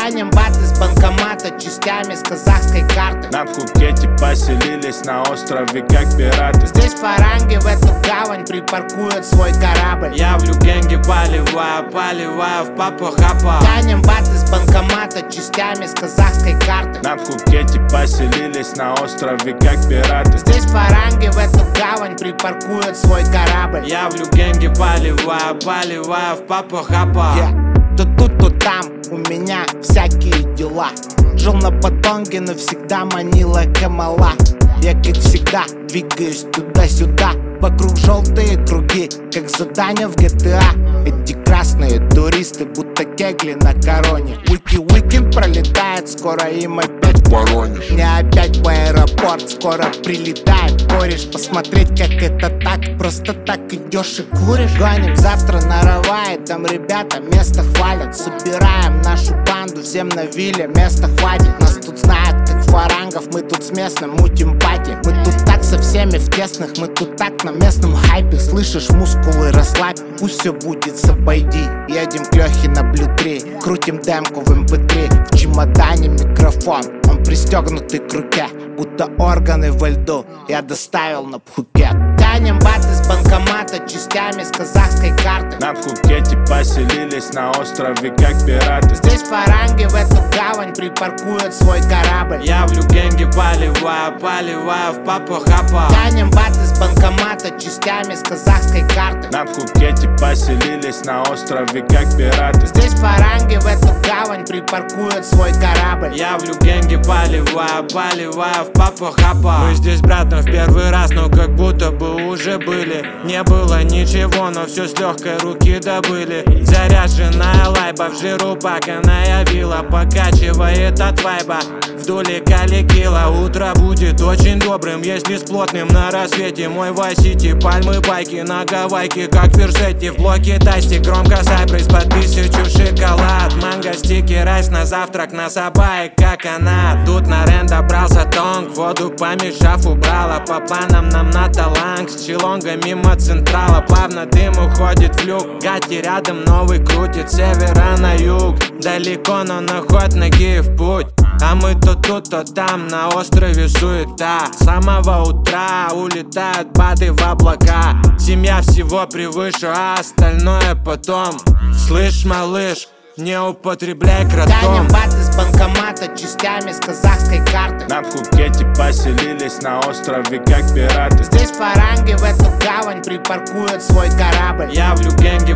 Тянем баты с банкомата частями с казахской карты. На Пхукете поселились на острове как пираты. Здесь фаранги в эту гавань припаркуют свой корабль. Я в Люгенге поливаю в Папахапа. Тянем баты с банкомата частями с казахской карты. На Пхукете поселились на острове как пираты. Здесь фаранги в эту гавань припаркуют свой корабль. Я в Люгенге поливаю в Папахапа. То тут, то там у меня всякие дела. Жил на Патонге, навсегда манила Камала. Я как всегда двигаюсь туда-сюда. Вокруг желтые круги, как задание в GTA. Эти красные туристы, будто кегли на короне. Уикенд пролетает, скоро им опять Воронеж. не опять в аэропорт, скоро прилетает кореш. Посмотреть, как это так, просто так идешь и куришь. Гоним завтра на Равае, там ребята место хвалят. Собираем нашу банду, всем на вилле места хватит. Нас тут знают как фарангов, мы тут с местным мутим пати. Мы тут так со всеми в тесных, мы тут так на местном хайпе. Слышишь, мускулы расслабь, пусть все будет с обойди. Едем к Лехе на Blue 3, крутим демку в MP3. В чемодане микрофон, он пристегнутый к руке, будто органы во льду я доставил на Пхукет. Тянем баты с банкомата частями с казахской карты. На Пхукете поселились на острове как пираты. Здесь фаранги в эту гавань припаркуют свой корабль. Я в Люгенге поливаю в Папахапа. Тянем баты с банкомата частями с казахской карты. На Пхукете поселились на острове как пираты. Здесь фаранги в эту гавань припаркуют свой корабль. Я в Люгенге поливаю в Папахапа. Мы здесь, братан, в первый раз, но как будто бы уже были. Не было ничего, но все с легкой руки добыли. Заряженная лайба в жиру паканая вилла покачивает от вайба. Вдоль Каликила утро будет очень добрым, если с плотным на рассвете. Мой Вайсити, пальмы, байки на Гавайке, как Ферсетти. В блоке тасти, громко сайпресс по 1000 шоколад. Манго, стики, райс на завтрак, на сабае, как она. Тут на рен добрался тонг, воду помешав убрала. По планам нам на Таланг, с Чилонга мимо Централа. Плавно дым уходит в люк, гати рядом новый крутит. С севера на юг, далеко, но на ход ноги в путь. А мы то тут, то там, на острове суета. С самого утра улетают баты в облака. Семья всего превыше, а остальное потом. Слышь, малыш, не употребляй Тянем кратом. баты с банкомата частями с казахской карты. На Пхукете поселились на острове как пираты. Здесь фаранги в эту гавань припаркуют свой корабль. Я в Люгенге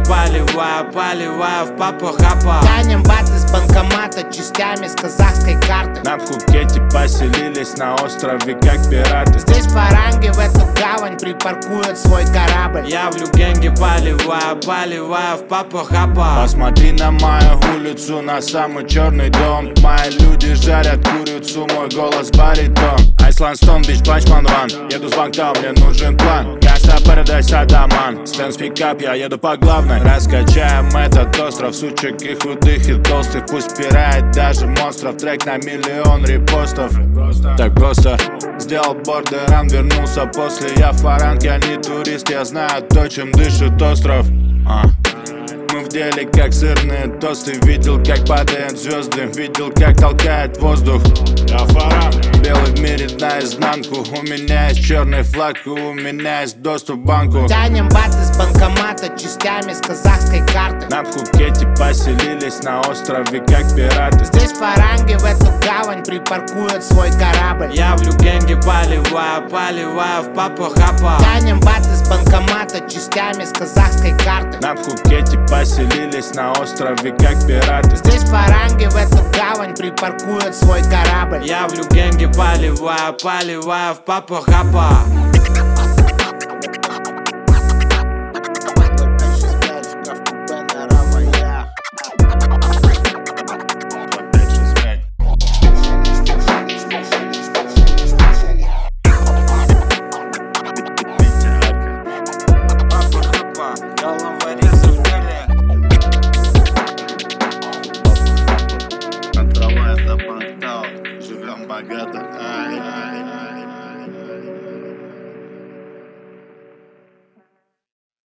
поливаю в Папахапа. Тянем баты с банкомата частями с казахской карты. На Пхукете поселились на острове как пираты. Здесь фаранги в эту гавань припаркуют свой корабль. Я в Люгенге поливаю в Папахапа. Посмотри на мою улицу, на самый черный дом. Мои люди жарят курицу, мой голос баритон. Айсланд Стон, бич, Панчман Ван. Еду с Бангтау, мне нужен план. Гангста Paradise, Адаман. Стэнс пикап, я еду по главной. Раскачаем этот остров, сучек и худых, и толстых. Пусть пирает даже монстров. Трек на миллион репостов. Так просто сделал бордеран, вернулся после. Я фаранг, я не турист, я знаю то, чем дышит остров. Мы в деле как сырные тосты. Видел, как падают звезды, видел, как толкает воздух. Я фаранг, белый в мире наизнанку. У меня есть черный флаг, и у меня есть доступ к банку. Тянем баты с банкомата частями с казахской карты. На Пхукете поселились на острове как пираты. Здесь фаранги в эту гавань припаркуют свой корабль. Я в Люгенге поливаю в Папахапа. Тянем баты с банкомата частями с казахской карты. На Пхукете поселились на острове как пираты. Здесь фаранги в эту гавань припаркуют свой корабль. Я в Люгенге поливаю в Папахапа. От Равая до Бангтау, живем богато, ай-ай-ай.